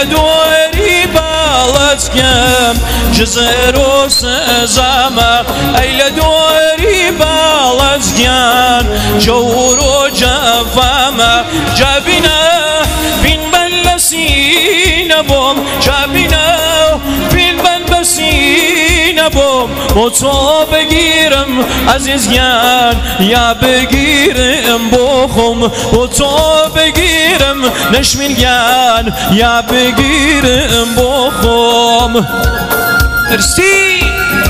دوری بالت کم جزر و سزامه ای دوری بالت کم جور و جفامه جبینه بین بلسینه بوم جبینه بین بلسینه بوم با تو بگیرم عزیز گن یا بگیرم بخم با تو بگیرم نشمین گن یا بگیرم بخم مرسی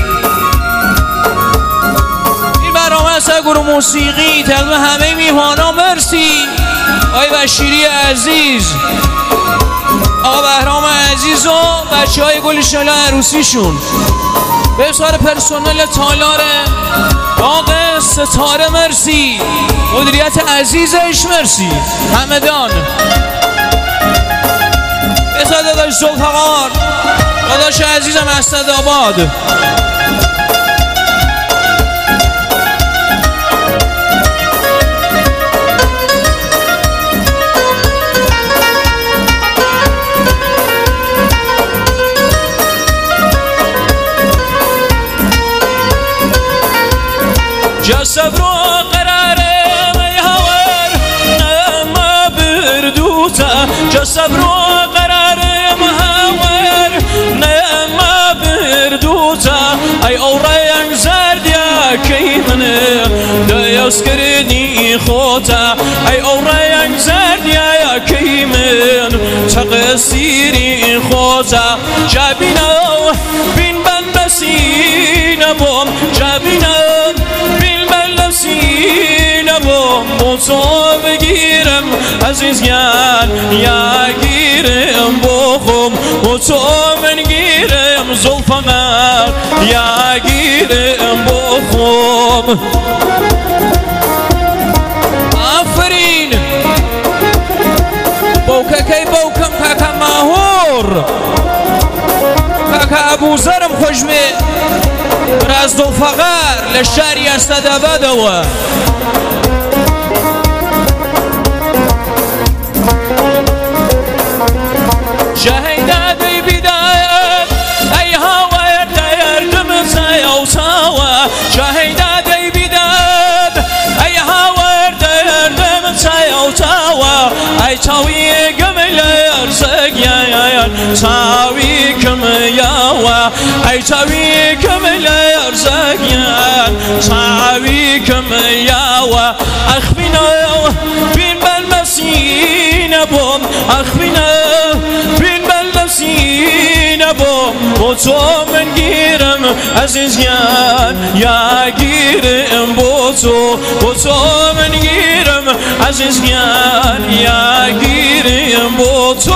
این برنامه از گروه موسیقی تقدیم همه میهمانا مرسی آقای بشیری عزیز آقا بهرام عزیز و بچه های گل شاله عروسیشون به سوار پرسونل تالار باغ ستاره مرسی مدیریت عزیزش مرسی همدان به سوار داداش زلفقار داداش عزیزم اسدآباد جسد رو قراره میهور نما بردوتا جسد رو قراره میهور نما بردوتا ای اورنگ زردیا کی منه دیاس کردی خوتا ای اورنگ زردیا کی من تقصیری خوتا جبینو بین بند بسینه بوم جبینو سینه با تو بگیرم عزیز گن یا گیرم بخم با تو من گیرم زلفقار یا گیرم بخم آفرین بوککی بوکم کاکا ماهور کاکا ابوذرم خوشمه راز زلفقار لشاری اسدآباد و شهیدات بدايات اي هوا يردم زي وسوا شهيدات بدايات اي هوا يردم زي وسوا اي تاوي قمل يرزق يا تاوي كم يا اي تاوي كمل يرزق يا تاوي كم يا اخبنا بين بالمسين بوم اخبنا سینه با تو من گیرم عزیز گن یا گیرم با تو من گیرم عزیز گن یا گیرم با تو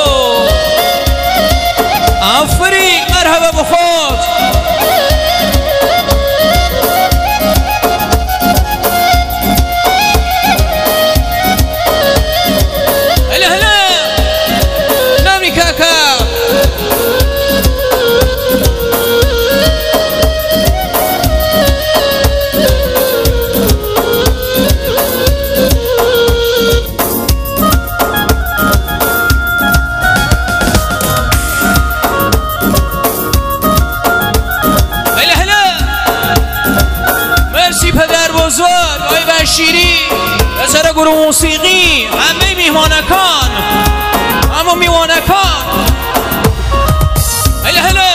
آفرین مرحبا بخود شیری بسر گروه موسیقی همه میهمانکان اما میوانکان هلا هلا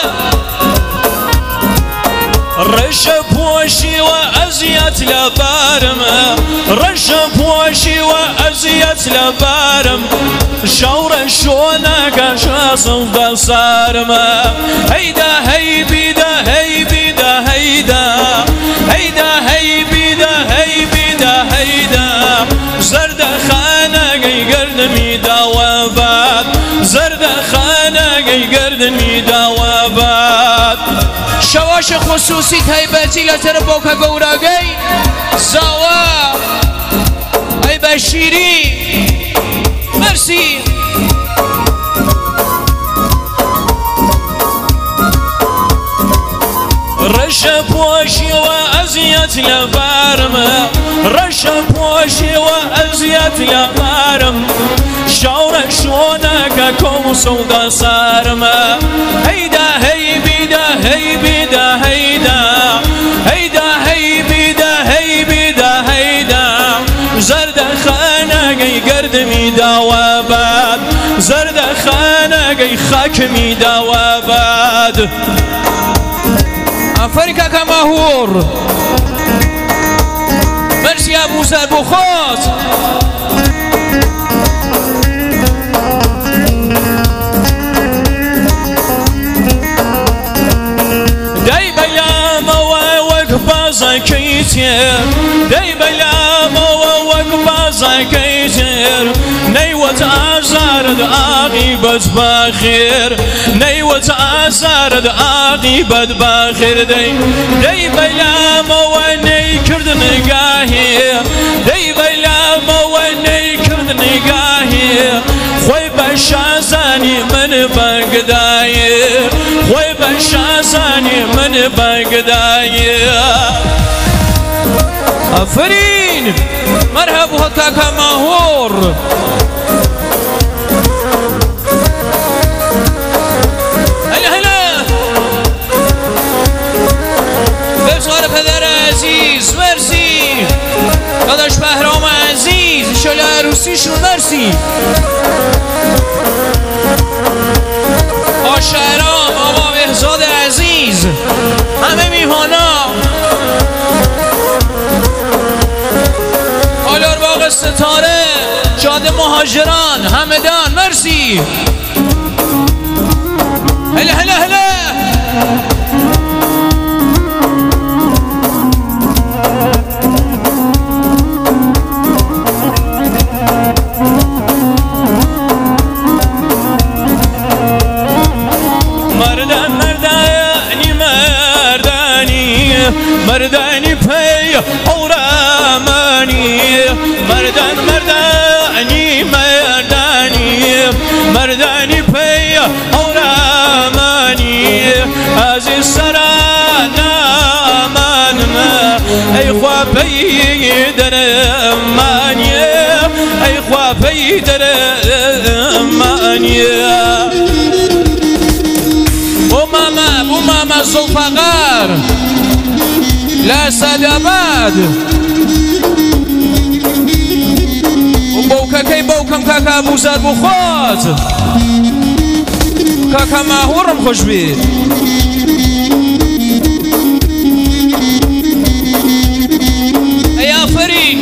رش پوشی و ازیت لبارم رش پوشی و ازیت لبارم شور شونک شاسم بسارم هیدا هی بیدا هی بیدا هیدا هیدا هی بیدا هی بیدا هیدا زرد خانه گردمی داواباد زرد خانه گردمی داواباد شواش خصوصی تایبتی لتر بوکا گوراگی زاوا ای بشیری مرسی رش پوشی و ازیت ئەزیەت لەبارمە ڕەشە پۆشێوە ئەزیەت لەبارم شاورە شۆنەکە کۆم و سەودا سارمە هەیدا هەیبیدا هەیبیدا هەیدا هەیدا هەیبیدا هەیبیدا هەیدا زەردەخانەگەی گەردمی داوە باد زەردەخانەگەی خاکمی داوە باد ئەفەری کاکە ماهوور مەرسی ئەبوزەر بۆ خۆت دەی بەلامەوە وەک بازەکەی تێر دەی بەلامەوە وەک بازەکەی تێر نەیوەت ئازارت عاقیبەت بەخێر نەیوەت ئازارت عاقیبەت بەخێر دەی بەلامەوە نەیکرد نگاهێ دەی بەلامەوە نەیکرد نگاهێ خۆی بە شازانی من بەگدایە خۆی بە شازانی من بەگدایە ئەفرین مەرهەبوو هەت کاکە ماهوور هلا هلا بفزار پدر عزیز مرسی داداش بهرام عزیز انشالله عروسیشون مرسی آشهرام آقا بهزاد عزیز همه میهانا آلار باغ ستاره جاده مهاجران همدان مرسی هلا هلا هلا مردانی پی اورامانی مردان مردانی مردانی مردانی پی اورامانی از سرانا من ای خواه پی درمانی ای خواه پی درمانی بو ماما زلفقار لا ساداباد وبوكاكي بوكم كاكا أبوزەر بۆ خۆت کاکە ماهوورم خۆش بێت ئەی ئافرین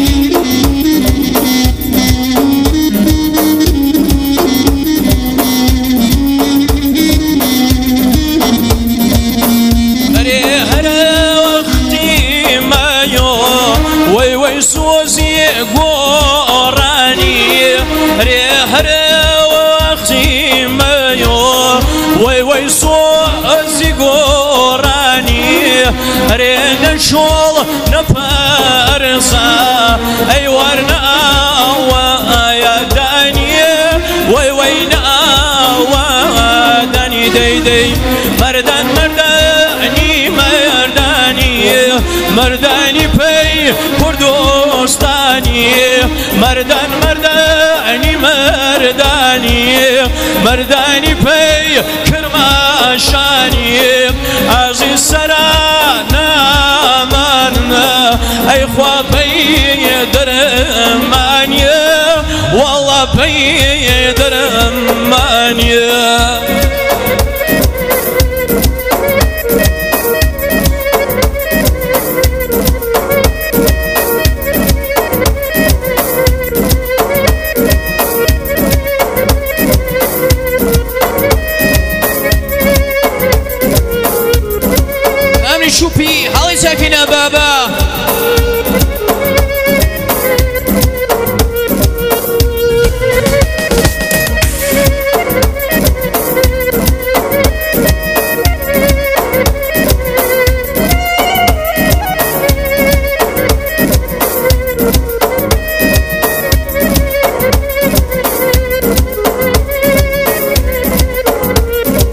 سوزي قوراني هر وقتي مايو وي سوزي قوراني رينا شول نفرسا اي ورنا ويا داني وي نا دي مردان مردانی پی کردستانی مردانی پی کرماشانی از سرانا من ای خواه پی